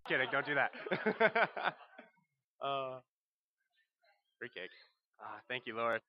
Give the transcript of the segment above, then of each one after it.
Kidding, don't do that. uh, Free cake. Thank you, Lord.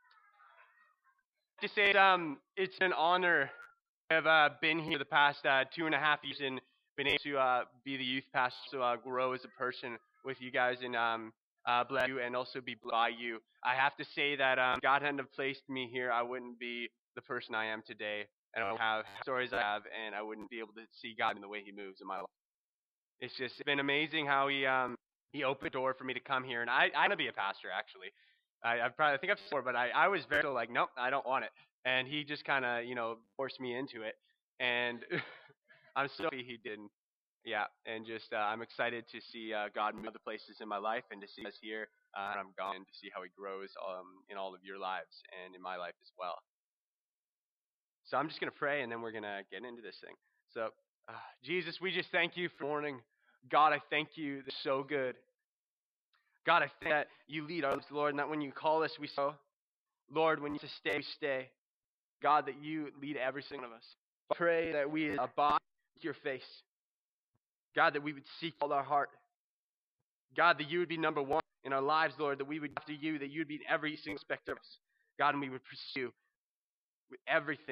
Just say it's an honor to have been here the past 2.5 years and been able to be the youth pastor, so grow as a person with you guys and bless you and also be blessed by you. I have to say that God hadn't have placed me here, I wouldn't be the person I am today, and I don't have stories I have, and I wouldn't be able to see God in the way He moves in my life. It's just been amazing how he opened the door for me to come here, and I want to be a pastor actually. I think I've said before, but I was very like, nope, I don't want it, and he just kind of forced me into it, and I'm so happy he didn't. Yeah, and just I'm excited to see God move other places in my life, and to see us here and I'm gone, and to see how He grows in all of your lives and in my life as well. So I'm just gonna pray, and then we're gonna get into this thing. So, Jesus, we just thank you for the morning. God, I thank you. That's so good. God, I thank that you lead our lives, Lord, and that when you call us, we go. Lord, when you say stay, we stay. God, that you lead every single one of us. I pray that we abide with your face. God, that we would seek all our heart. God, that you would be number one in our lives, Lord, that we would after you, that you would be in every single aspect of us. God, and we would pursue with everything.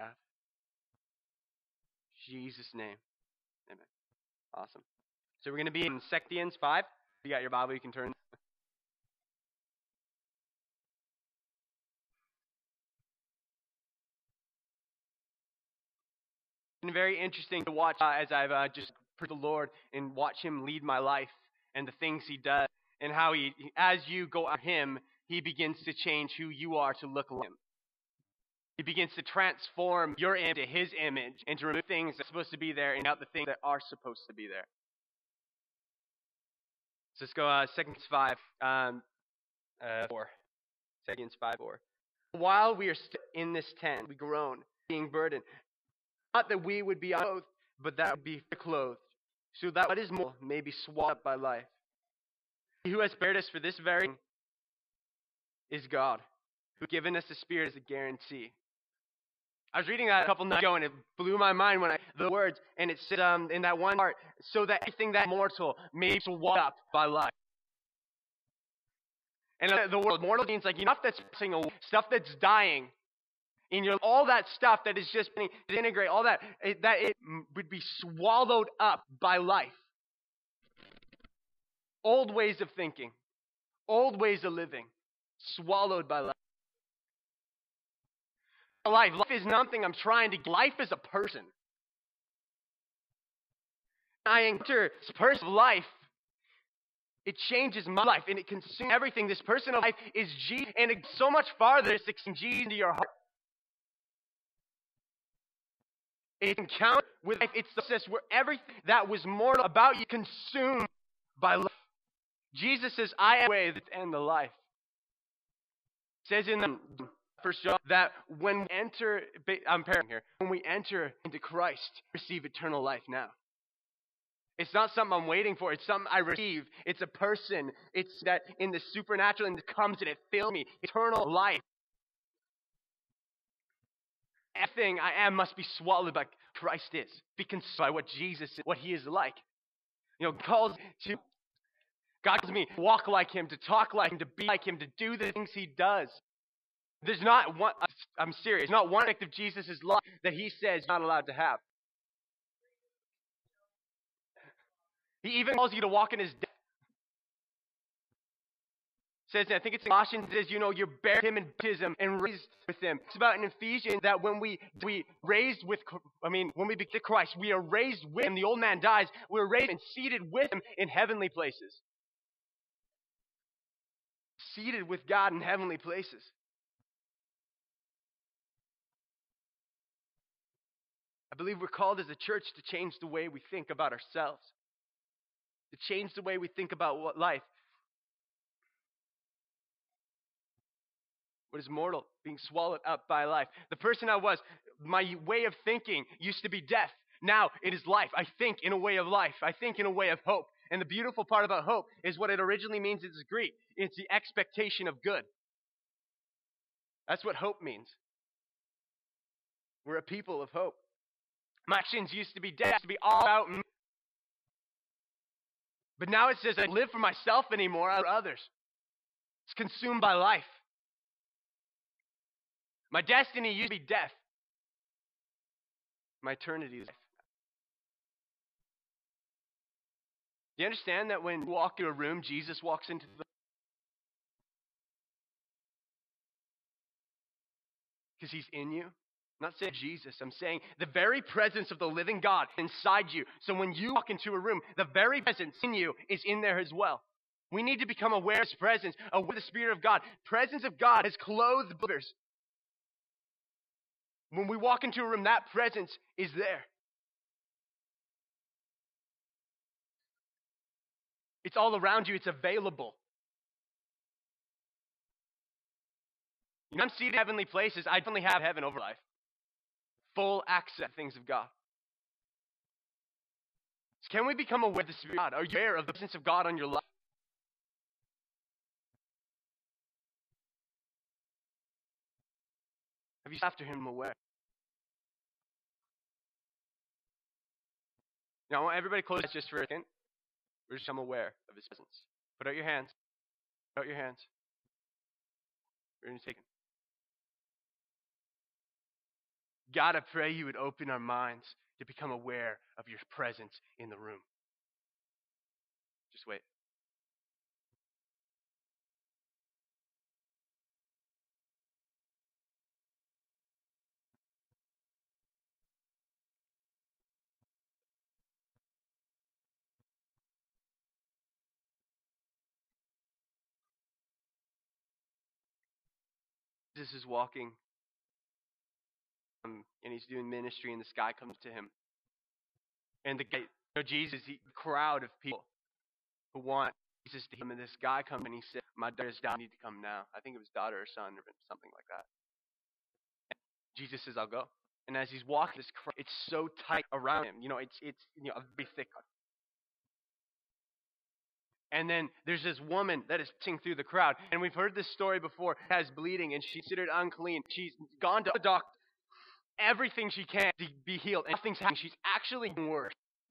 In Jesus' name. Amen. Awesome. So we're going to be in Sections 5. If you got your Bible, you can turn. It's been very interesting to watch as I've just put the Lord and watch Him lead my life and the things He does, and how as you go after Him, He begins to change who you are to look like Him. He begins to transform your image to His image and to remove things that are supposed to be there and out the things that are supposed to be there. So let's go Sections 5, 4. Sections 5, 4. While we are still in this tent, we groan, being burdened. Not that we would be unclothed, but that would be clothed, so that what is more may be swallowed up by life. He who has prepared us for this very thing is God, who has given us the Spirit as a guarantee. I was reading that a couple nights ago, and it blew my mind when the words, and it said in that one part, so that everything that is mortal may be swallowed up by life. And the word mortal means like stuff that's passing away, stuff that's dying. In your all that stuff that is just being disintegrate, all that it would be swallowed up by life. Old ways of thinking, old ways of living, swallowed by life. Life is nothing I'm trying to. Life is a person. I enter this person of life. It changes my life and it consumes everything. This person of life is Jesus, and it's so much farther. It's Jesus into your heart. It's encounter with life. It's the process where everything that was mortal about you consumed by life. Jesus says, I am the way and the life. It says in the First John that when we enter, I'm paraphrasing here, when we enter into Christ, receive eternal life now. It's not something I'm waiting for. It's something I receive. It's a person. It's that in the supernatural, and it comes and it fills me. Eternal life. Everything I am must be swallowed by Christ is. Be consumed by what Jesus is, what He is like. God calls me to walk like Him, to talk like Him, to be like Him, to do the things He does. There's not one, I'm serious, not one aspect of Jesus' life that He says you're not allowed to have. He even calls you to walk in His death. Says, I think it's in Colossians, says, you're buried with Him in baptism and raised with Him. It's about in Ephesians that when we raised with, when we become Christ, we are raised with Him. The old man dies. We're raised and seated with Him in heavenly places. Seated with God in heavenly places. I believe we're called as a church to change the way we think about ourselves. To change the way we think about life. What is mortal, being swallowed up by life. The person I was, my way of thinking used to be death. Now it is life. I think in a way of life. I think in a way of hope. And the beautiful part about hope is what it originally means is Greek. It's the expectation of good. That's what hope means. We're a people of hope. My actions used to be death, used to be all about me. But now it says, I don't live for myself anymore, I live for others. It's consumed by life. My destiny used to be death. My eternity is life. Do you understand that when you walk into a room, Jesus walks into the because he's in you? I'm not saying Jesus. I'm saying the very presence of the living God inside you. So when you walk into a room, the very presence in you is in there as well. We need to become aware of his presence, aware of the Spirit of God. Presence of God has clothed believers. When we walk into a room, that presence is there. It's all around you. It's available. You know, I'm seated in heavenly places. I definitely have heaven over life. Full access to things of God. So can we become aware of the Spirit of God? Are you aware of the presence of God on your life? Have you after him aware? Now, I want everybody to close just for a second. We're just become aware of his presence. Put out your hands. Put out your hands. We're going to take it. God, I pray you would open our minds to become aware of your presence in the room. Just wait. Jesus is walking and he's doing ministry, and this guy comes to him. And the guy, Jesus, the crowd of people who want Jesus to him, and this guy comes and he said, my daughter's died, I need to come now. I think it was daughter or son or something like that. And Jesus says, I'll go. And as he's walking this crowd, it's so tight around him. It's a very thick. And then there's this woman that is passing through the crowd. And we've heard this story before, has bleeding, and she's considered unclean. She's gone to the doctor, everything she can to be healed. And nothing's happening. She's actually worse.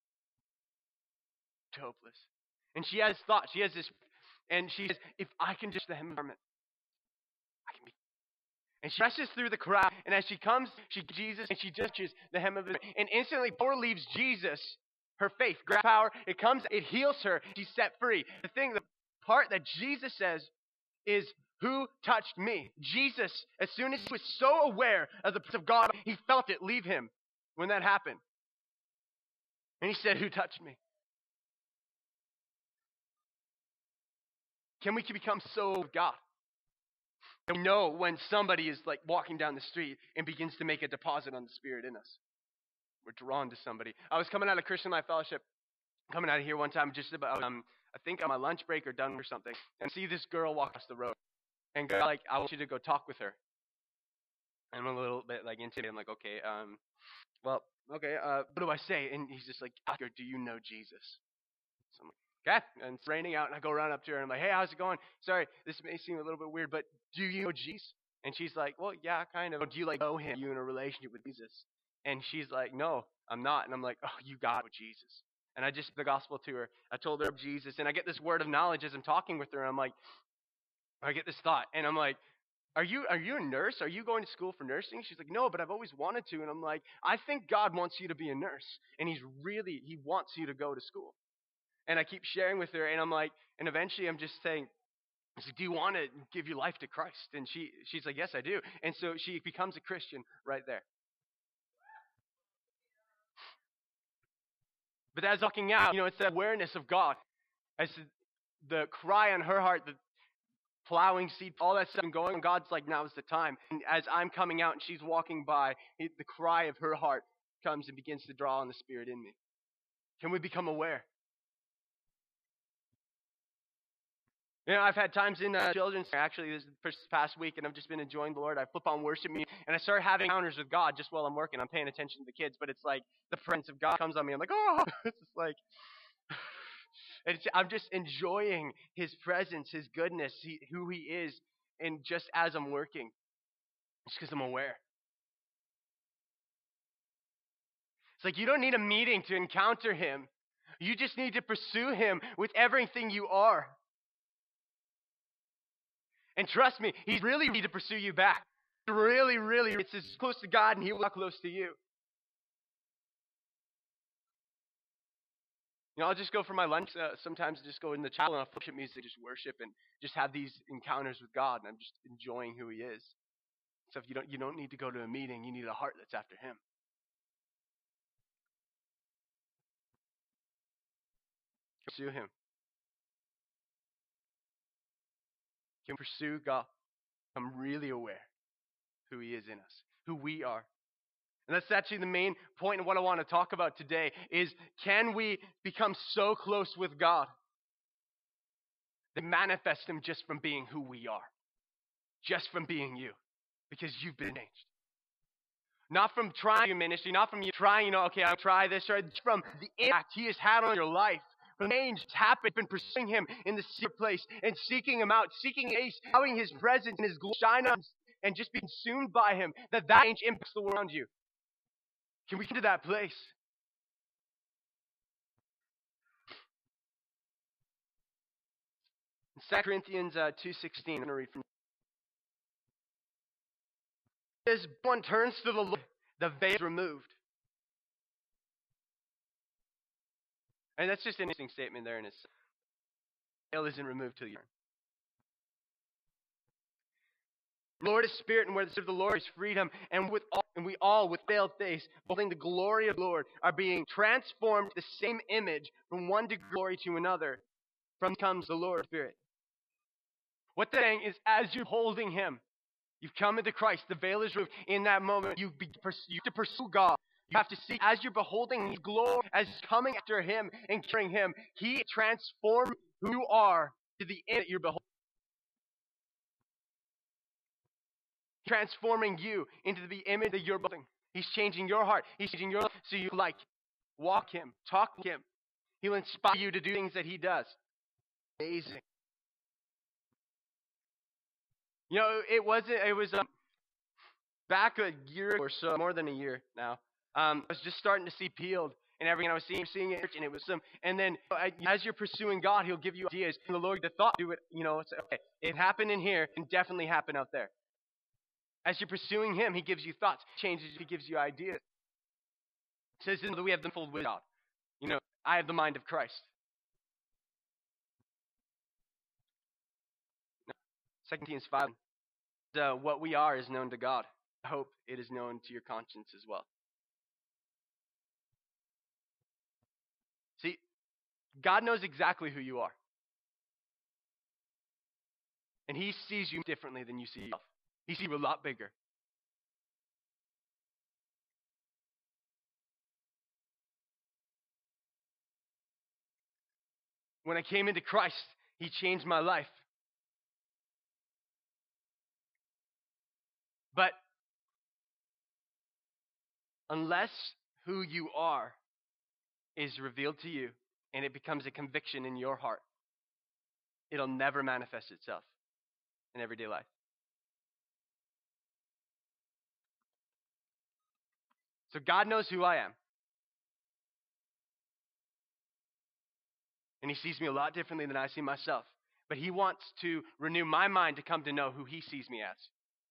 Hopeless. And she has thought, she has this, and she says, if I can just the hem of the garment, I can be. And she presses through the crowd, and as she comes, she Jesus, and she touches the hem of the garment. And instantly, power leaves Jesus. Her faith, grab power, it comes, it heals her, she's set free. The part that Jesus says is, who touched me? Jesus, as soon as he was so aware of the presence of God, he felt it leave him when that happened. And he said, who touched me? Can we become so of God? And we know when somebody is like walking down the street and begins to make a deposit on the Spirit in us. We're drawn to somebody. I was coming out of Christian Life Fellowship, coming out of here one time just about, I think on my lunch break or done or something, and see this girl walk across the road. And go like, I want you to go talk with her. And I'm a little bit like intimidated. I'm like, okay, what do I say? And he's just like, ask her, do you know Jesus? So I'm like, okay. And it's raining out, and I go run up to her, and I'm like, hey, how's it going? Sorry, this may seem a little bit weird, but do you know Jesus? And she's like, well, yeah, kind of. Do you like know him? Are you in a relationship with Jesus? And she's like, no, I'm not. And I'm like, oh, you got with Jesus. And I just the gospel to her. I told her of Jesus, and I get this word of knowledge as I'm talking with her. And I'm like, I get this thought, and I'm like, are you a nurse? Are you going to school for nursing? She's like, no, but I've always wanted to. And I'm like, I think God wants you to be a nurse, and he wants you to go to school. And I keep sharing with her, and I'm like, and eventually I'm just saying, I said, do you want to give your life to Christ? And she's like, yes, I do. And so she becomes a Christian right there. But as walking out, it's that awareness of God. As the cry on her heart, the plowing seed, all that stuff going, God's like, now's the time. And as I'm coming out and she's walking by, the cry of her heart comes and begins to draw on the Spirit in me. Can we become aware? I've had times in children's actually this past week, and I've just been enjoying the Lord. I flip on worship music, and I start having encounters with God just while I'm working. I'm paying attention to the kids, but it's like the presence of God comes on me. I'm like, oh, it's just like, I'm just enjoying His presence, His goodness, who He is, and just as I'm working, just because I'm aware. It's like you don't need a meeting to encounter Him, You just need to pursue him with everything you are. And trust me, he's really ready to pursue you back. Really, really, it's as close to God and he will be close to you. I'll just go for my lunch. Sometimes just go in the chapel and I'll worship music, just worship and just have these encounters with God. And I'm just enjoying who he is. So if you don't need to go to a meeting. You need a heart that's after him. Pursue him. You can pursue God. I'm really aware who he is in us, who we are. And that's actually the main point of what I want to talk about today is, can we become so close with God that manifest him just from being who we are? Just from being you. Because you've been changed. Not from trying your ministry, not from you trying, okay, I'll try this, or from the impact he has had on your life. From the change that's happened, been pursuing him in the secret place and seeking him out, seeking his, allowing his presence and his glory shine on us and just be consumed by him, that change impacts the world around you. Can we get to that place? In 2 Corinthians 2:16, I'm going to read from it. As one turns to the Lord, the veil is removed. And that's just an interesting statement there in itself. The veil isn't removed till you turn. The Lord is spirit, and where the spirit of the Lord is freedom, and we all with veiled face, beholding the glory of the Lord, are being transformed to the same image from one degree of glory to another. From comes the Lord Spirit. What they're saying is, as you're holding him, you've come into Christ, the veil is removed. In that moment, you have to pursue God. You have to see, as you're beholding his glory, as coming after him and carrying him, he transforms who you are to the end that you're beholding. Transforming you into the image that you're beholding. He's changing your heart. He's changing your life so you like walk him, talk with him. He'll inspire you to do things that he does. Amazing. It was back a year or so, more than a year now. I was just starting to see Peeled and everything. I was seeing it, and it was some. And then as you're pursuing God, he'll give you ideas. And the Lord, the thought, do it. It's okay. It happened in here, can definitely happen out there. As you're pursuing him, he gives you thoughts, changes, he gives you ideas. It says that we have the full wisdom of God. I have the mind of Christ. 2 Corinthians 5. What we are is known to God. I hope it is known to your conscience as well. See, God knows exactly who you are. And he sees you differently than you see yourself. He sees you a lot bigger. When I came into Christ, he changed my life. But unless who you are is revealed to you and it becomes a conviction in your heart, it'll never manifest itself in everyday life. So God knows who I am. And he sees me a lot differently than I see myself. But he wants to renew my mind to come to know who he sees me as.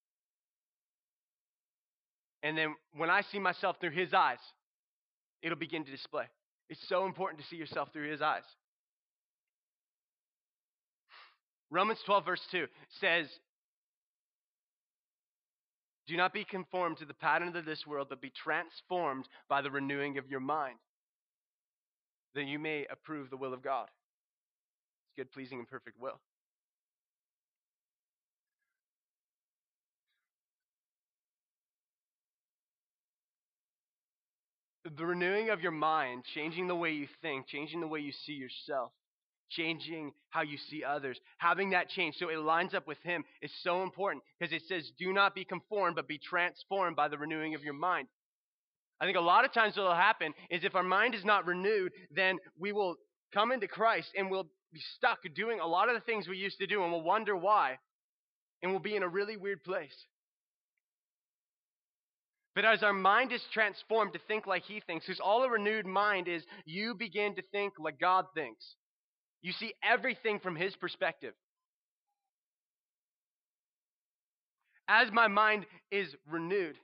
And then when I see myself through his eyes, it'll begin to display. It's so important to see yourself through his eyes. Romans 12 verse 2 says, do not be conformed to the pattern of this world, but be transformed by the renewing of your mind, that you may approve the will of God. It's good, pleasing, and perfect will. The renewing of your mind, changing the way you think, changing the way you see yourself, changing how you see others, having that change so it lines up with him is so important, because it says, do not be conformed, but be transformed by the renewing of your mind. I think a lot of times what will happen is if our mind is not renewed, then we will come into Christ and we'll be stuck doing a lot of the things we used to do, and we'll wonder why, and we'll be in a really weird place. But as our mind is transformed to think like he thinks, because all a renewed mind is, you begin to think like God thinks. You see everything from his perspective. As my mind is renewed,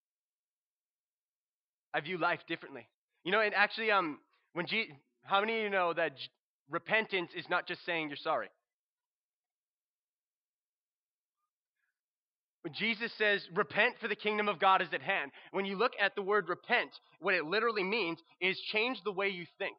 I view life differently. You know, and actually, how many of you know that repentance is not just saying you're sorry? When Jesus says, repent for the kingdom of God is at hand. When you look at the word repent, what it literally means is change the way you think.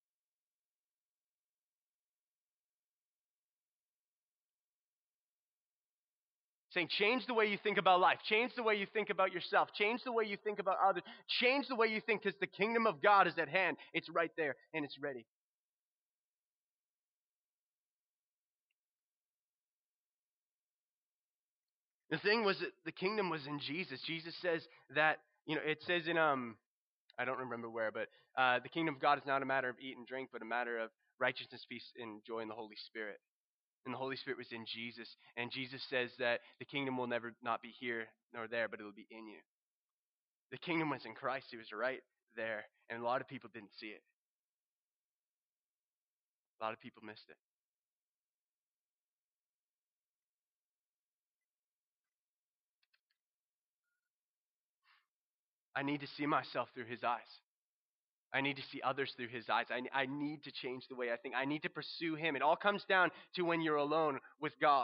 Saying change the way you think about life, change the way you think about yourself, change the way you think about others, change the way you think, because the kingdom of God is at hand. It's right there and it's ready. The thing was that the kingdom was in Jesus. Jesus says that, it says in I don't remember where, but the kingdom of God is not a matter of eat and drink, but a matter of righteousness, peace, and joy in the Holy Spirit. And the Holy Spirit was in Jesus. And Jesus says that the kingdom will never not be here nor there, but it will be in you. The kingdom was in Christ. He was right there. And a lot of people didn't see it. A lot of people missed it. I need to see myself through his eyes. I need to see others through his eyes. I need to change the way I think. I need to pursue him. It all comes down to when you're alone with God.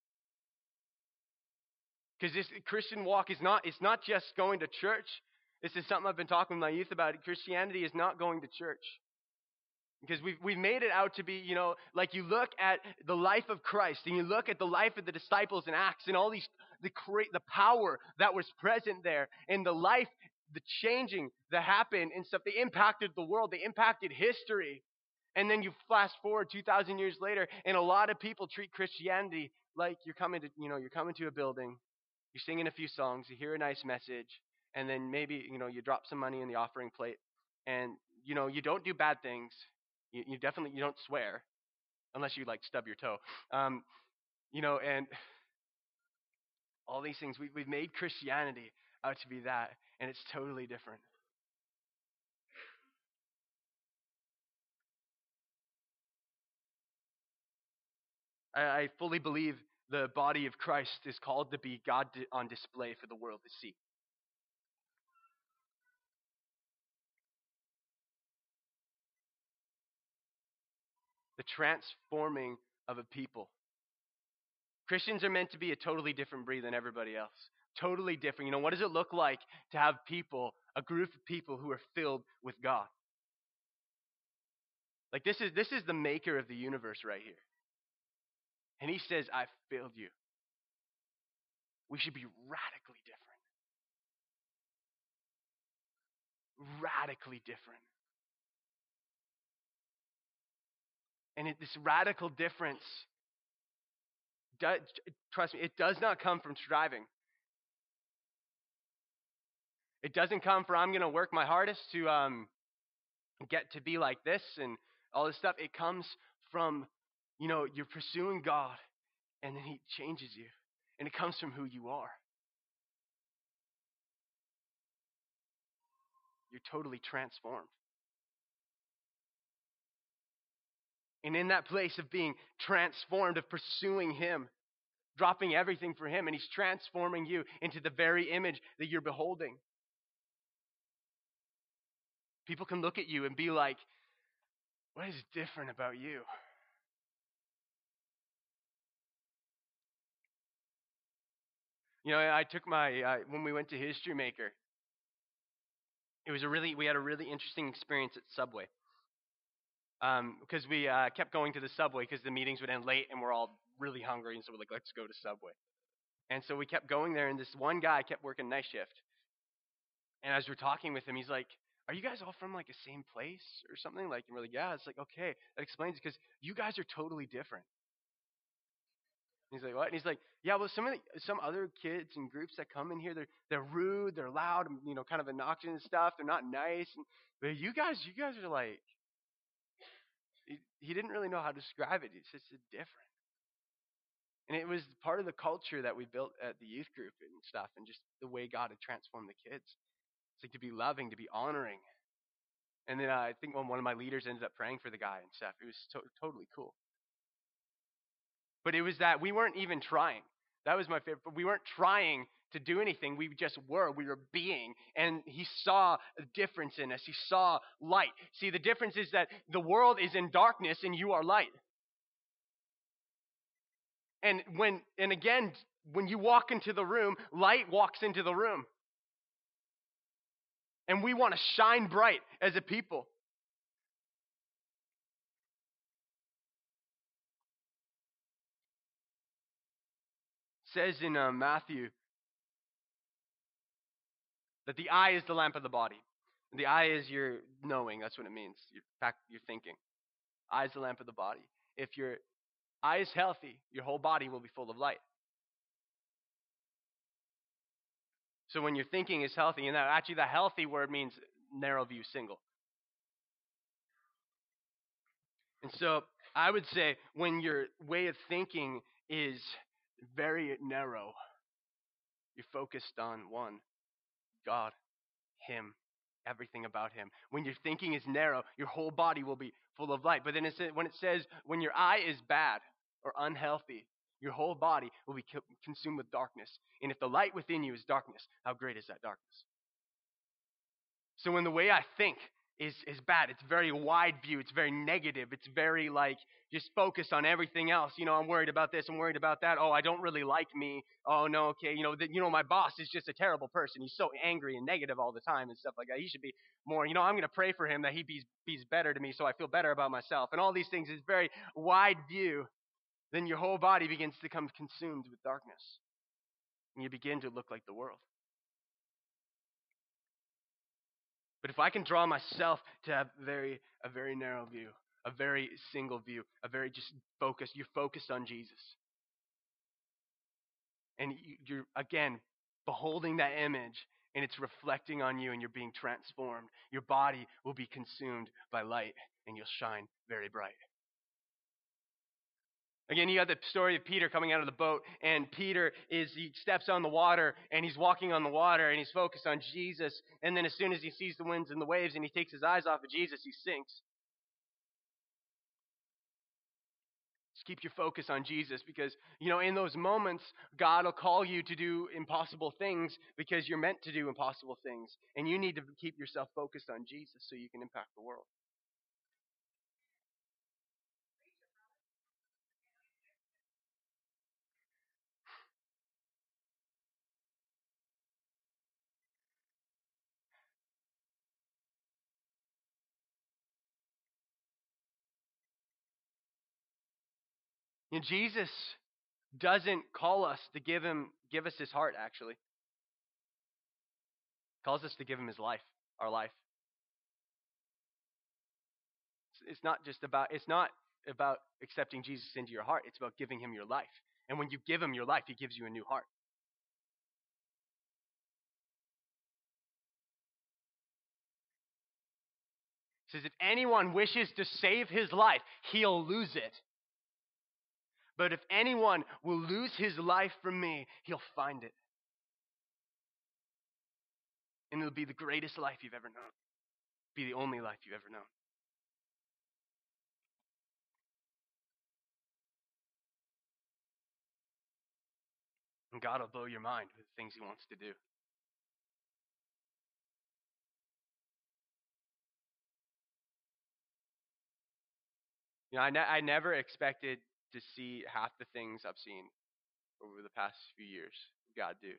Because this Christian walk it's not just going to church. This is something I've been talking with my youth about. Christianity is not going to church. Because we've made it out to be, like you look at the life of Christ and you look at the life of the disciples in Acts and all these, the power that was present there and the life, the changing that happened and stuff. They impacted the world. They impacted history. And then you fast forward 2,000 years later, and a lot of people treat Christianity like you're coming to a building, you're singing a few songs, you hear a nice message, and then maybe, you drop some money in the offering plate, and, you don't do bad things. You definitely, you don't swear, unless you, like, stub your toe. And all these things, we've made Christianity out to be that, and it's totally different. I fully believe the body of Christ is called to be God on display for the world to see. The transforming of a people. Christians are meant to be a totally different breed than everybody else. Totally different. What does it look like to have people, a group of people who are filled with God? Like this is the maker of the universe right here. And he says, I've filled you. We should be radically different. Radically different. And this radical difference, trust me, it does not come from striving. It doesn't come from, I'm going to work my hardest to get to be like this and all this stuff. It comes from, you're pursuing God, and then he changes you. And it comes from who you are. You're totally transformed. And in that place of being transformed, of pursuing him, dropping everything for him, and he's transforming you into the very image that you're beholding. People can look at you and be like, what is different about you? I took when we went to History Maker, we had a really interesting experience at Subway. Because we kept going to the Subway because the meetings would end late and we're all really hungry, and so we're like, let's go to Subway. And so we kept going there, and this one guy kept working night shift. And as we're talking with him, he's like, are you guys all from like the same place or something? Like, and we're like, yeah. It's like, okay, that explains it, because you guys are totally different. And he's like, what? And he's like, yeah, well, some other kids and groups that come in here, they're rude, they're loud, kind of obnoxious and stuff. They're not nice. But you guys are like, he didn't really know how to describe it. It's just different. And it was part of the culture that we built at the youth group and stuff, and just the way God had transformed the kids. It's like to be loving, to be honoring. And then I think one of my leaders ended up praying for the guy and stuff. It was totally cool. But it was that we weren't even trying. That was my favorite. But we weren't trying to do anything. We just were. We were being. And he saw a difference in us. He saw light. See, the difference is that the world is in darkness and you are light. And again, when you walk into the room, light walks into the room. And we want to shine bright as a people. It says in Matthew that the eye is the lamp of the body. The eye is your knowing. That's what it means. Your thinking. Eye is the lamp of the body. If your eye is healthy, your whole body will be full of light. So when your thinking is healthy, and actually the healthy word means narrow view, single. And so I would say when your way of thinking is very narrow, you're focused on one, God, Him, everything about Him. When your thinking is narrow, your whole body will be full of light. But then when it says when your eye is bad or unhealthy, your whole body will be consumed with darkness. And if the light within you is darkness, how great is that darkness? So when the way I think is bad, it's very wide view, it's very negative, it's very like just focused on everything else. I'm worried about this, I'm worried about that. Oh, I don't really like me. Oh no, okay, my boss is just a terrible person. He's so angry and negative all the time and stuff like that. He should be more, I'm gonna pray for him that he be's better to me so I feel better about myself. And all these things is very wide view. Then your whole body begins to become consumed with darkness. And you begin to look like the world. But if I can draw myself to have a very narrow view, a very single view, a very just focused, you're focused on Jesus. And you're, again, beholding that image, and it's reflecting on you, and you're being transformed. Your body will be consumed by light, and you'll shine very bright. Again, you got the story of Peter coming out of the boat, and he steps on the water, and he's walking on the water, and he's focused on Jesus. And then as soon as he sees the winds and the waves, and he takes his eyes off of Jesus, he sinks. Just keep your focus on Jesus because, in those moments, God will call you to do impossible things because you're meant to do impossible things. And you need to keep yourself focused on Jesus so you can impact the world. Jesus doesn't call us to give us his heart, actually. He calls us to give him his life, our life. It's not about accepting Jesus into your heart. It's about giving him your life. And when you give him your life, he gives you a new heart. He says, if anyone wishes to save his life, he'll lose it. But if anyone will lose his life for me, he'll find it. And it'll be the greatest life you've ever known. Be the only life you've ever known. And God will blow your mind with the things he wants to do. I never expected to see half the things I've seen over the past few years God do.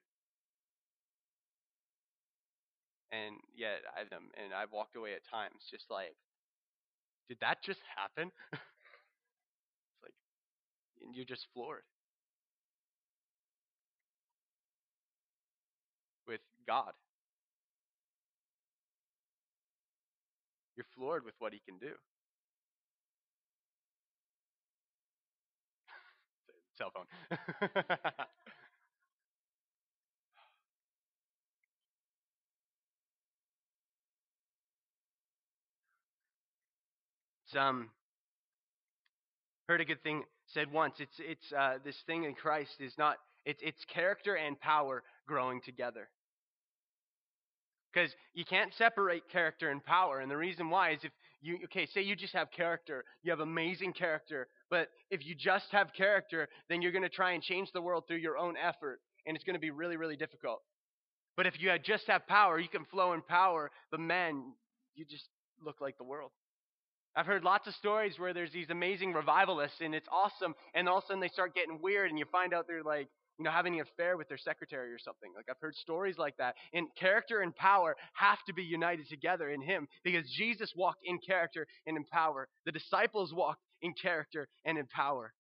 And yet I've walked away at times just like, did that just happen? It's like, and you're just floored with God. You're floored with what he can do. Cell phone. Some Heard a good thing said once. It's this thing in Christ is not. It's character and power growing together. Because you can't separate character and power. And the reason why is if you, okay, say you just have character, you have amazing character, but if you just have character, then you're going to try and change the world through your own effort, and it's going to be really, really difficult. But if you just have power, you can flow in power, but man, you just look like the world. I've heard lots of stories where there's these amazing revivalists and it's awesome, and all of a sudden they start getting weird and you find out they're like, having an affair with their secretary or something. Like I've heard stories like that. And character and power have to be united together in him because Jesus walked in character and in power. The disciples walked in character and in power.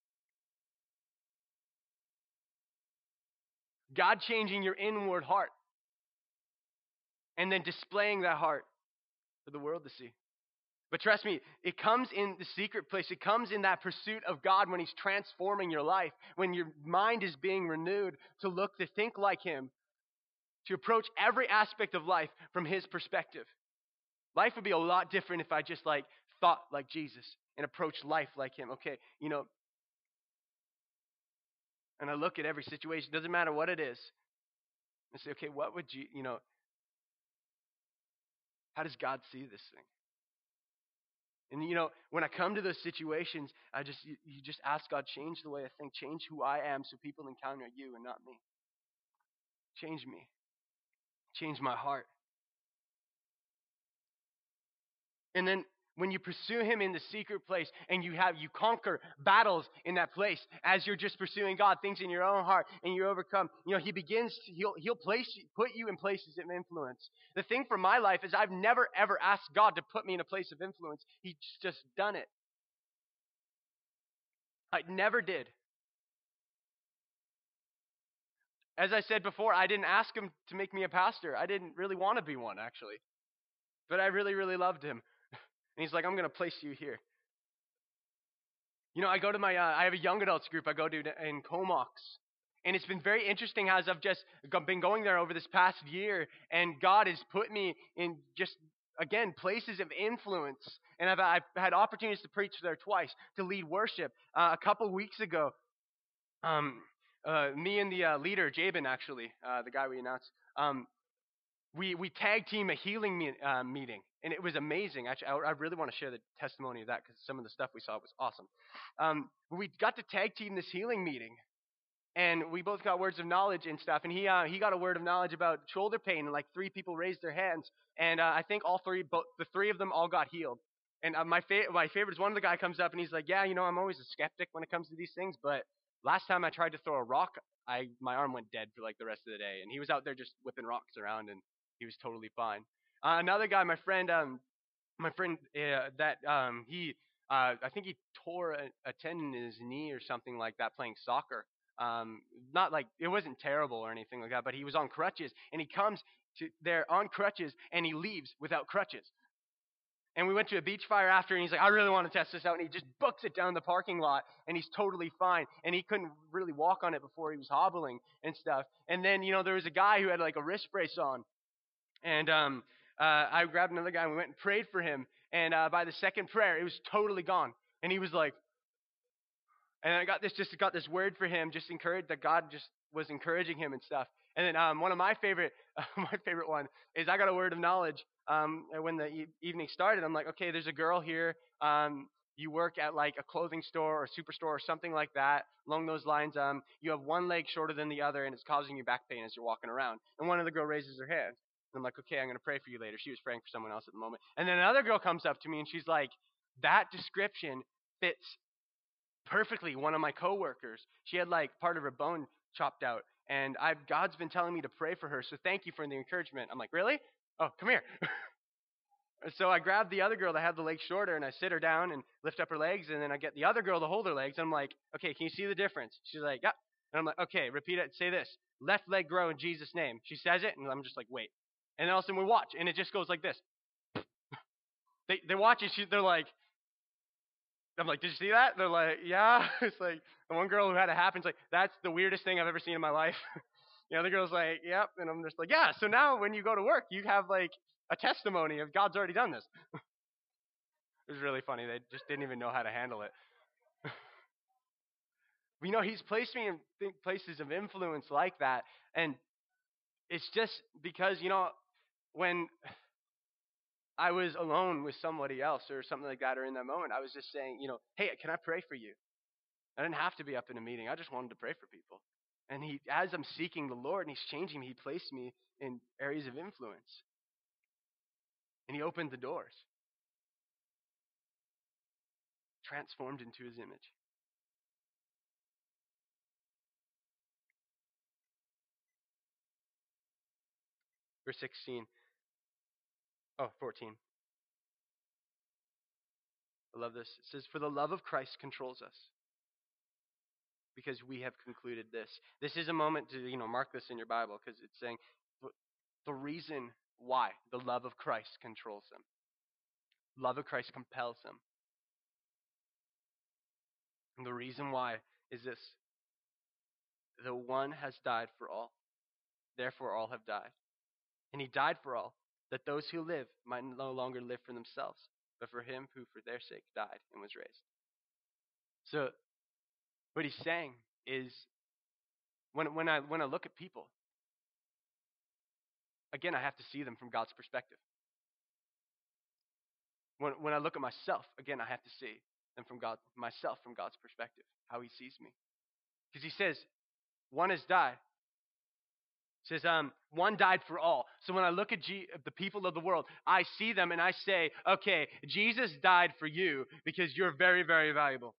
God changing your inward heart and then displaying that heart for the world to see. But trust me, it comes in the secret place. It comes in that pursuit of God when he's transforming your life, when your mind is being renewed to think like him, to approach every aspect of life from his perspective. Life would be a lot different if I just thought like Jesus and approached life like him. Okay, and I look at every situation, doesn't matter what it is, and say, okay, what would how does God see this thing? And when I come to those situations, you just ask God, change the way I think, change who I am so people encounter you and not me. Change me. Change my heart. And then when you pursue him in the secret place and you conquer battles in that place as you're just pursuing God, things in your own heart, and you overcome, he'll put you in places of influence. The thing for my life is I've never ever asked God to put me in a place of influence. He's just done it. I never did. As I said before, I didn't ask him to make me a pastor. I didn't really want to be one, actually. But I really, really loved him. And he's like, I'm going to place you here. I go to I have a young adults group I go to in Comox. And it's been very interesting as I've just been going there over this past year. And God has put me in just, again, places of influence. And I've had opportunities to preach there twice, to lead worship. A couple weeks ago, me and the leader, Jabin, actually, the guy we announced, we tag team a healing meeting, and it was amazing. Actually, I really want to share the testimony of that because some of the stuff we saw was awesome. We got to tag team this healing meeting, and we both got words of knowledge and stuff. And he got a word of knowledge about shoulder pain, and like 3 people raised their hands, and I think the 3 of them all got healed. And my favorite is one of the guy comes up and he's like, yeah, I'm always a skeptic when it comes to these things, but last time I tried to throw a rock, my arm went dead for like the rest of the day, and he was out there just whipping rocks around, and he was totally fine. Another guy, my friend, I think he tore a tendon in his knee or something like that playing soccer. Not like it wasn't terrible or anything like that, but he was on crutches, and he comes to there on crutches, and he leaves without crutches. And we went to a beach fire after, and he's like, I really want to test this out. And he just books it down the parking lot, and he's totally fine. And he couldn't really walk on it before he was hobbling and stuff. And then, there was a guy who had like a wrist brace on. And I grabbed another guy, and we went and prayed for him. And by the second prayer, it was totally gone. And he was like, and I got this word for him, just encouraged that God just was encouraging him and stuff. And then one of my favorite one is I got a word of knowledge when the evening started. I'm like, okay, there's a girl here. You work at like a clothing store or superstore or something like that. Along those lines, you have one leg shorter than the other, and it's causing you back pain as you're walking around. And one of the girl raises her hand. And I'm like, okay, I'm going to pray for you later. She was praying for someone else at the moment. And then another girl comes up to me, and she's like, that description fits perfectly one of my coworkers. She had like part of her bone chopped out, and God's been telling me to pray for her, so thank you for the encouragement. I'm like, really? Oh, come here. So I grabbed the other girl that had the legs shorter, and I sit her down and lift up her legs, and then I get the other girl to hold her legs, and I'm like, okay, can you see the difference? She's like, yeah. And I'm like, okay, repeat it, say this, left leg grow in Jesus' name. She says it, and I'm just like, wait. And then all of a sudden we watch, and it just goes like this. They watch it, they're like, I'm like, did you see that? They're like, yeah. It's like the one girl who had it happen is like, that's the weirdest thing I've ever seen in my life. The other girl's like, yep. And I'm just like, yeah. So now when you go to work, you have like a testimony of God's already done this. It was really funny. They just didn't even know how to handle it. He's placed me in places of influence like that. And it's just because, when I was alone with somebody else or something like that, or in that moment, I was just saying, hey, can I pray for you? I didn't have to be up in a meeting. I just wanted to pray for people. And as I'm seeking the Lord and he's changing me, he placed me in areas of influence. And he opened the doors, transformed into his image. Verse 16. Oh, 14. I love this. It says, for the love of Christ controls us, because we have concluded this. This is a moment to, mark this in your Bible, because it's saying the reason why the love of Christ controls them. Love of Christ compels them. And the reason why is this. The one has died for all. Therefore all have died. And he died for all, that those who live might no longer live for themselves, but for him who for their sake died and was raised. So what he's saying is, when I look at people, again, I have to see them from God's perspective. When I look at myself, again, I have to see them from myself from God's perspective, how he sees me. Because he says, one has died. He says, one died for all. So when I look at the people of the world, I see them and I say, okay, Jesus died for you because you're very, very valuable.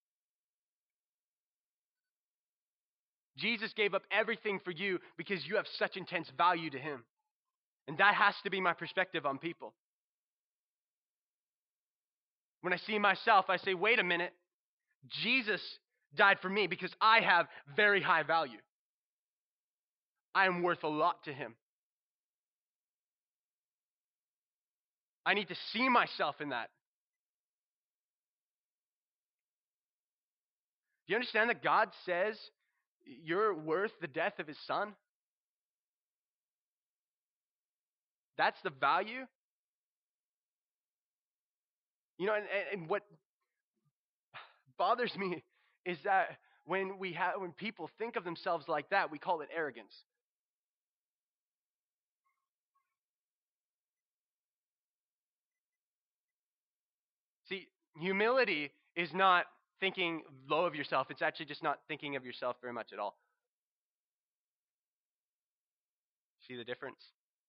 Jesus gave up everything for you because you have such intense value to him. And that has to be my perspective on people. When I see myself, I say, wait a minute. Jesus died for me because I have very high value. I am worth a lot to him. I need to see myself in that. Do you understand that God says you're worth the death of his son? That's the value. And what bothers me is that when people think of themselves like that, we call it arrogance. See, humility is not thinking low of yourself. It's actually just not thinking of yourself very much at all. See the difference?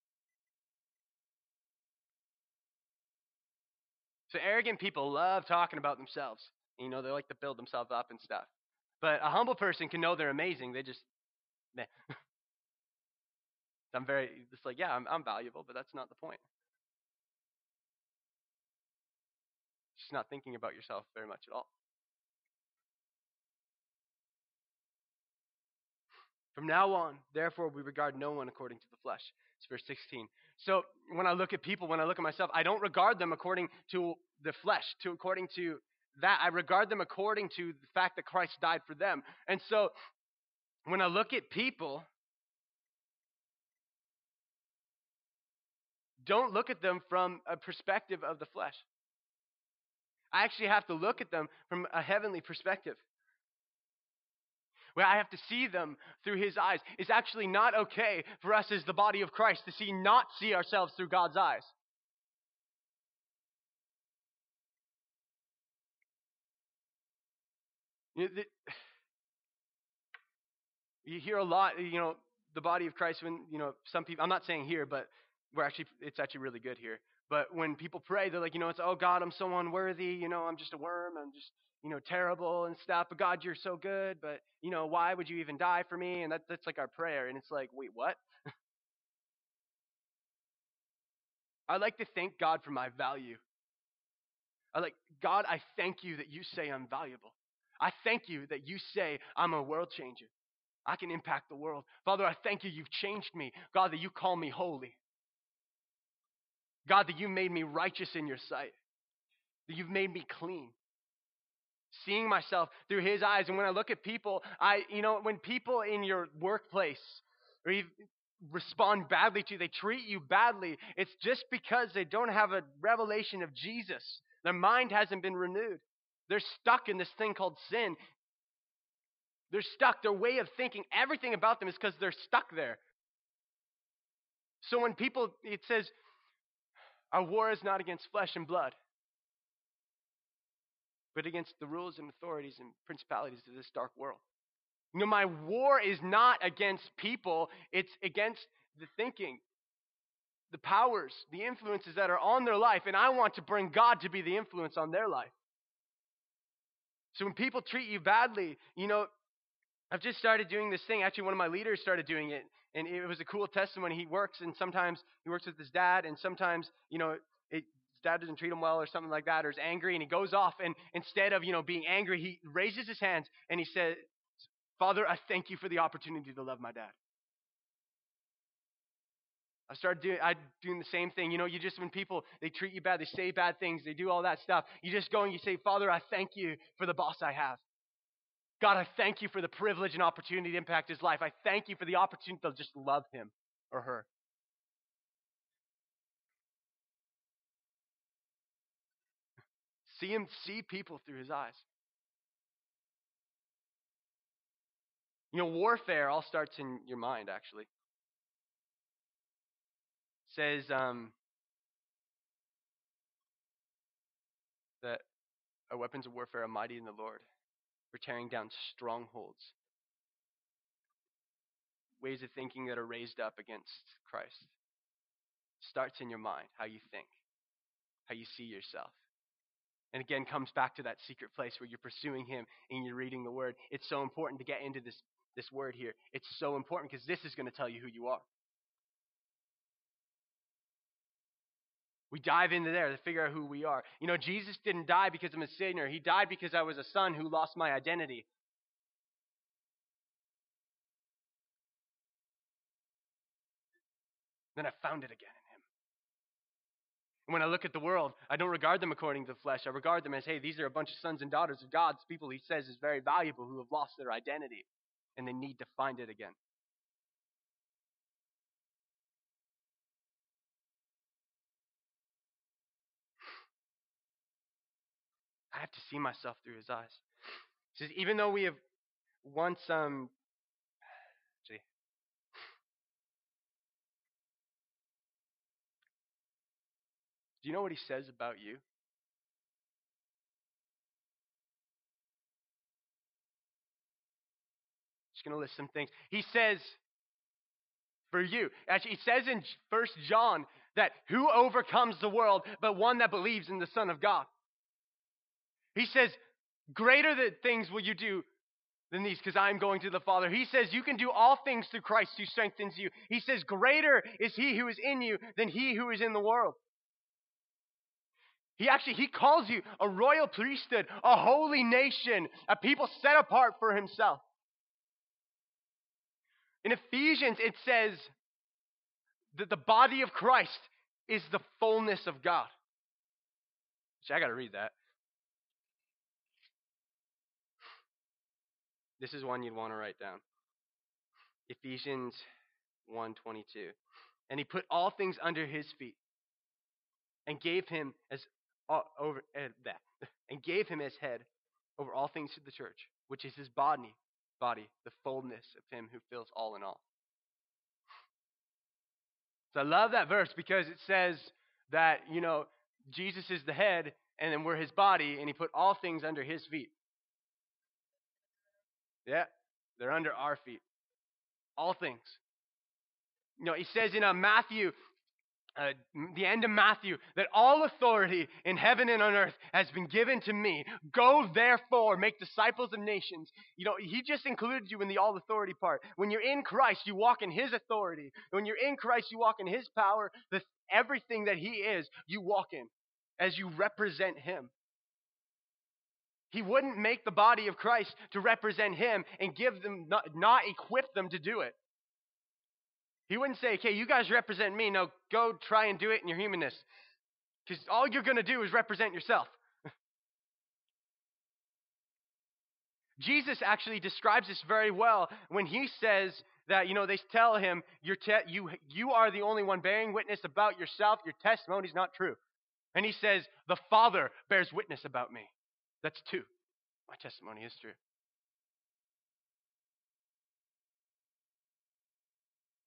So arrogant people love talking about themselves. They like to build themselves up and stuff. But a humble person can know they're amazing. They just, meh. It's like, yeah, I'm valuable, but that's not the point. Just not thinking about yourself very much at all. From now on, therefore, we regard no one according to the flesh. It's verse 16. So when I look at people, when I look at myself, I don't regard them according to the flesh, according to that. I regard them according to the fact that Christ died for them. And so when I look at people, don't look at them from a perspective of the flesh. I actually have to look at them from a heavenly perspective, where I have to see them through his eyes. It's actually not okay for us as the body of Christ to not see ourselves through God's eyes. You hear a lot, the body of Christ, when, some people, I'm not saying here, but it's actually really good here. But when people pray, they're like, it's, oh God, I'm so unworthy, I'm just a worm, I'm just, terrible and stuff. But God, you're so good, but, why would you even die for me? And that's like our prayer. And it's like, wait, what? I like to thank God for my value. God, I thank you that you say I'm valuable. I thank you that you say I'm a world changer. I can impact the world. Father, I thank you you've changed me. God, that you call me holy. God, that you made me righteous in your sight. That you've made me clean. Seeing myself through his eyes. And when I look at people, when people in your workplace or even respond badly to you, they treat you badly, it's just because they don't have a revelation of Jesus. Their mind hasn't been renewed. They're stuck in this thing called sin. They're stuck. Their way of thinking, everything about them is because they're stuck there. So when people, it says, our war is not against flesh and blood, but against the rules and authorities and principalities of this dark world. My war is not against people. It's against the thinking, the powers, the influences that are on their life. And I want to bring God to be the influence on their life. So when people treat you badly, I've just started doing this thing. Actually, one of my leaders started doing it. And it was a cool testimony. He works, and sometimes he works with his dad, and sometimes, his dad doesn't treat him well or something like that, or is angry, and he goes off, and instead of, being angry, he raises his hands, and he says, Father, I thank you for the opportunity to love my dad. I started doing the same thing. You just, when people, they treat you bad, they say bad things, they do all that stuff, you just go and you say, Father, I thank you for the boss I have. God, I thank you for the privilege and opportunity to impact his life. I thank you for the opportunity to just love him or her. See people through his eyes. Warfare all starts in your mind, actually. It says that our weapons of warfare are mighty in the Lord for tearing down strongholds, ways of thinking that are raised up against Christ. Starts in your mind, how you think, how you see yourself. And again, comes back to that secret place where you're pursuing him and you're reading the word. It's so important to get into this word here. It's so important because this is going to tell you who you are. We dive into there to figure out who we are. Jesus didn't die because I'm a sinner. He died because I was a son who lost my identity. Then I found it again in him. And when I look at the world, I don't regard them according to the flesh. I regard them as, hey, these are a bunch of sons and daughters of God's people he says is very valuable who have lost their identity. And they need to find it again. I have to see myself through his eyes. He says, even though we have once, do you know what he says about you? Just going to list some things. He says, for you. Actually, it says in 1 John that who overcomes the world but one that believes in the Son of God. He says, greater things will you do than these because I'm going to the Father. He says you can do all things through Christ who strengthens you. He says greater is he who is in you than he who is in the world. He calls you a royal priesthood, a holy nation, a people set apart for himself. In Ephesians, it says that the body of Christ is the fullness of God. I got to read that. This is one you'd want to write down. Ephesians 1:22. And he put all things under his feet and gave him as head over all things to the church, which is his body, the fullness of him who fills all in all. So I love that verse because it says that, Jesus is the head and then we're his body and he put all things under his feet. Yeah, they're under our feet. All things. He says in Matthew, the end of Matthew, that all authority in heaven and on earth has been given to me. Go therefore, make disciples of nations. He just included you in the all authority part. When you're in Christ, you walk in his authority. When you're in Christ, you walk in his power. Everything that he is, you walk in as you represent him. He wouldn't make the body of Christ to represent him and give them, not equip them to do it. He wouldn't say, okay, you guys represent me. No, go try and do it in your humanness. Because all you're going to do is represent yourself. Jesus actually describes this very well when he says that, they tell him, you are the only one bearing witness about yourself. Your testimony is not true. And he says, the Father bears witness about me. That's two. My testimony is true.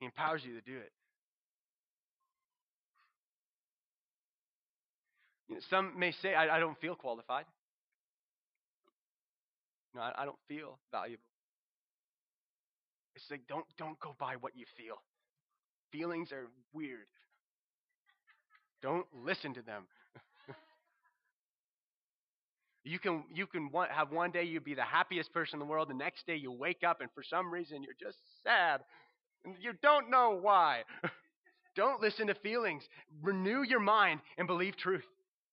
He empowers you to do it. Some may say, I don't feel qualified. I don't feel valuable. It's like, don't go by what you feel. Feelings are weird. Don't listen to them. You can have one day you be the happiest person in the world. The next day you wake up and for some reason you're just sad. And you don't know why. Don't listen to feelings. Renew your mind and believe truth.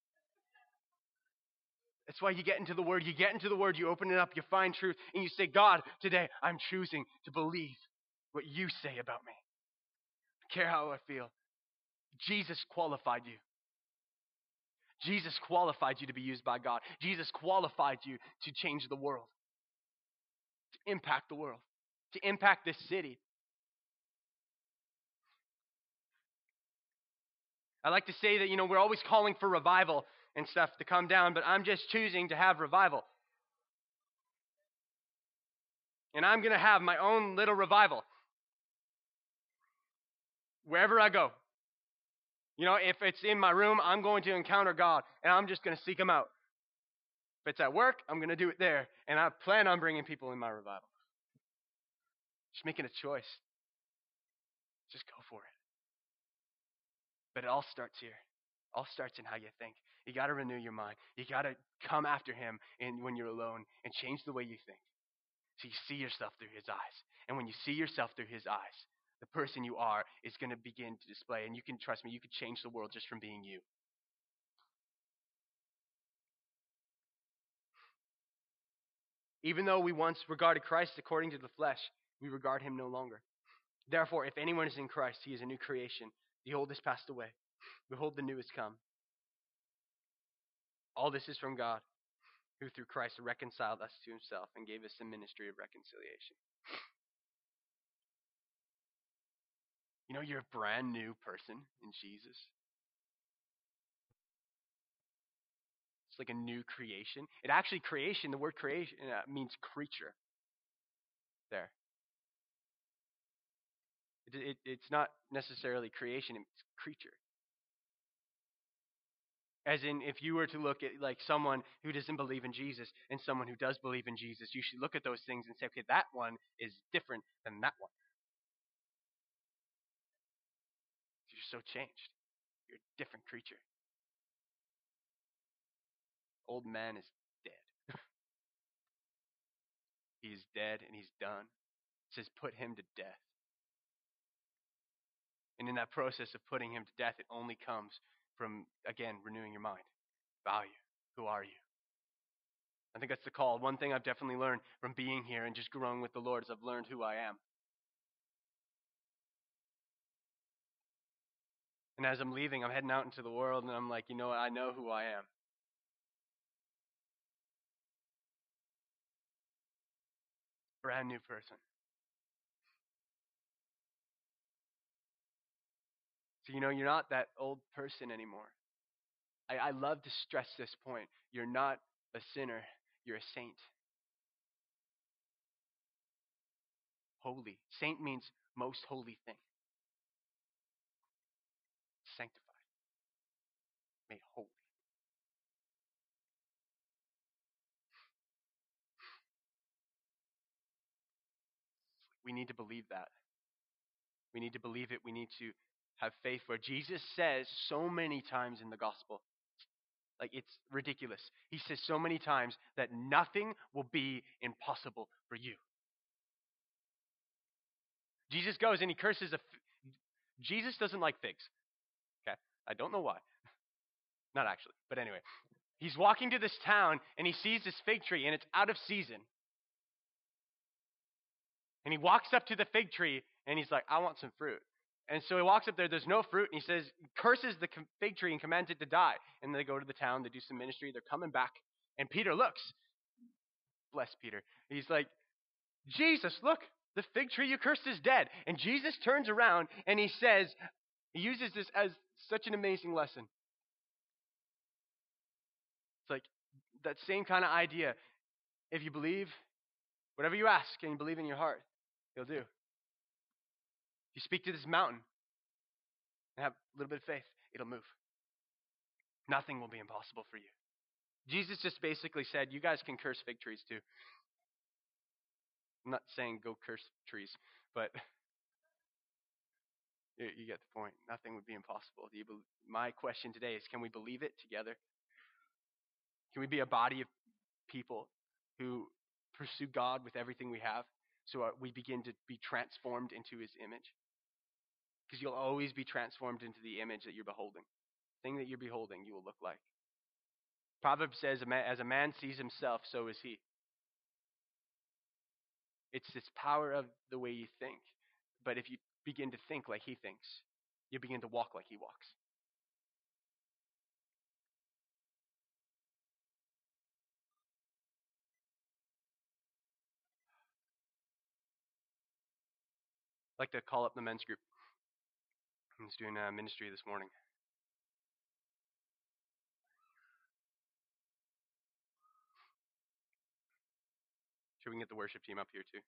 That's why you get into the Word. You get into the Word, you open it up, you find truth, and you say, God, today I'm choosing to believe what you say about me. I care how I feel. Jesus qualified you. Jesus qualified you to be used by God. Jesus qualified you to change the world, to impact the world, to impact this city. I like to say that, we're always calling for revival and stuff to come down, but I'm just choosing to have revival. And I'm going to have my own little revival wherever I go. If it's in my room, I'm going to encounter God, and I'm just going to seek him out. If it's at work, I'm going to do it there, and I plan on bringing people in my revival. Just making a choice. Just go for it. But it all starts here. It all starts in how you think. You got to renew your mind. You got to come after him when you're alone and change the way you think. So you see yourself through his eyes. And when you see yourself through his eyes, the person you are is going to begin to display. And you can trust me, you can change the world just from being you. Even though we once regarded Christ according to the flesh, we regard him no longer. Therefore, if anyone is in Christ, he is a new creation. The old has passed away. Behold, the new has come. All this is from God, who through Christ reconciled us to himself and gave us the ministry of reconciliation. You're a brand new person in Jesus. It's like a new creation. It actually, creation, the word creation means creature there. It's not necessarily creation, it's creature. As in, if you were to look at like someone who doesn't believe in Jesus and someone who does believe in Jesus, you should look at those things and say, okay, that one is different than that one. You're so changed. You're a different creature. Old man is dead. He is dead and he's done. It says put him to death. And in that process of putting him to death, it only comes from, again, renewing your mind. Value. Who are you? I think that's the call. One thing I've definitely learned from being here and just growing with the Lord is I've learned who I am. And as I'm leaving, I'm heading out into the world, and I'm like, you know what? I know who I am. Brand new person. So, you're not that old person anymore. I love to stress this point. You're not a sinner. You're a saint. Holy. Saint means most holy thing. Sanctified. Made holy. We need to believe that. We need to believe it. We need to have faith where Jesus says so many times in the gospel, like it's ridiculous. He says so many times that nothing will be impossible for you. Jesus goes and he curses Jesus doesn't like figs. Okay? I don't know why. Not actually, but anyway. He's walking to this town and he sees this fig tree and it's out of season. And he walks up to the fig tree and he's like, I want some fruit. And so he walks up there, there's no fruit, and he says, curses the fig tree and commands it to die. And they go to the town, they do some ministry, they're coming back. And Peter looks. Bless Peter. He's like, Jesus, look, the fig tree you cursed is dead. And Jesus turns around and he says, he uses this as such an amazing lesson. It's like that same kind of idea. If you believe, whatever you ask and you believe in your heart, he'll do. If you speak to this mountain and have a little bit of faith, it'll move. Nothing will be impossible for you. Jesus just basically said, you guys can curse fig trees too. I'm not saying go curse trees, but you get the point. Nothing would be impossible. My question today is, can we believe it together? Can we be a body of people who pursue God with everything we have so we begin to be transformed into his image? Because you'll always be transformed into the image that you're beholding. The thing that you're beholding, you will look like. Proverbs says, as a man sees himself, so is he. It's this power of the way you think. But if you begin to think like he thinks, you begin to walk like he walks. I'd like to call up the men's group. He's doing ministry this morning. Sure, we can get the worship team up here too.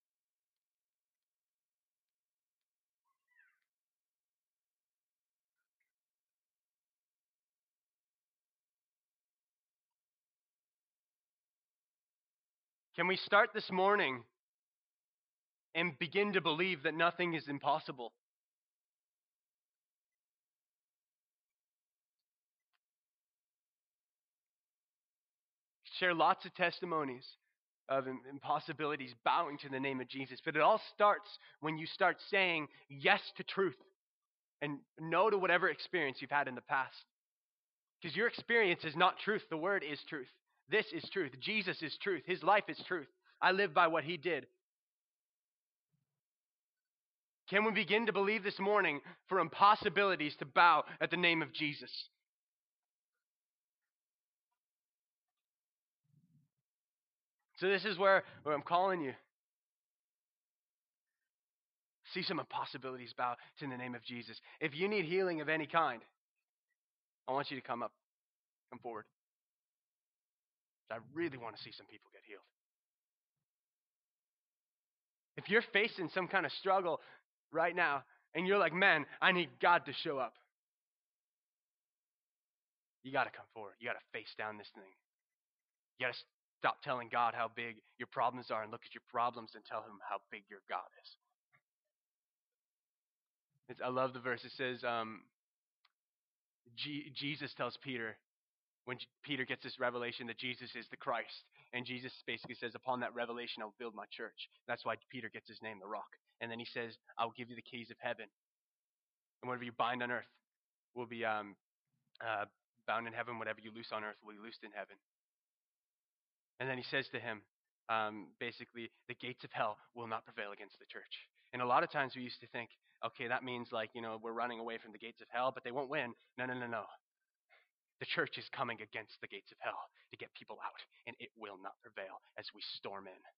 Can we start this morning and begin to believe that nothing is impossible? Share lots of testimonies of impossibilities bowing to the name of Jesus. But it all starts when you start saying yes to truth and no to whatever experience you've had in the past. Because your experience is not truth. The word is truth. This is truth. Jesus is truth. His life is truth. I live by what he did. Can we begin to believe this morning for impossibilities to bow at the name of Jesus? So this is where I'm calling you. See some impossibilities bow to the name of Jesus. If you need healing of any kind, I want you to come forward. I really want to see some people get healed. If you're facing some kind of struggle right now and you're like, man, I need God to show up, you got to come forward. You got to face down this thing. You got to stop telling God how big your problems are and look at your problems and tell him how big your God is. I love the verse. It says, Jesus tells Peter, when Peter gets this revelation that Jesus is the Christ, and Jesus basically says, upon that revelation, I'll build my church. That's why Peter gets his name, the Rock. And then he says, I'll give you the keys of heaven. And whatever you bind on earth will be bound in heaven. Whatever you loose on earth will be loosed in heaven. And then he says to him, basically, the gates of hell will not prevail against the church. And a lot of times we used to think, okay, that means like, we're running away from the gates of hell, but they won't win. No. The church is coming against the gates of hell to get people out, and it will not prevail as we storm in.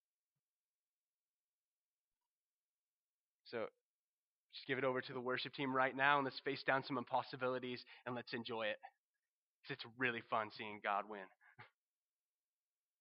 So just give it over to the worship team right now, and let's face down some impossibilities, and let's enjoy it. Because it's really fun seeing God win.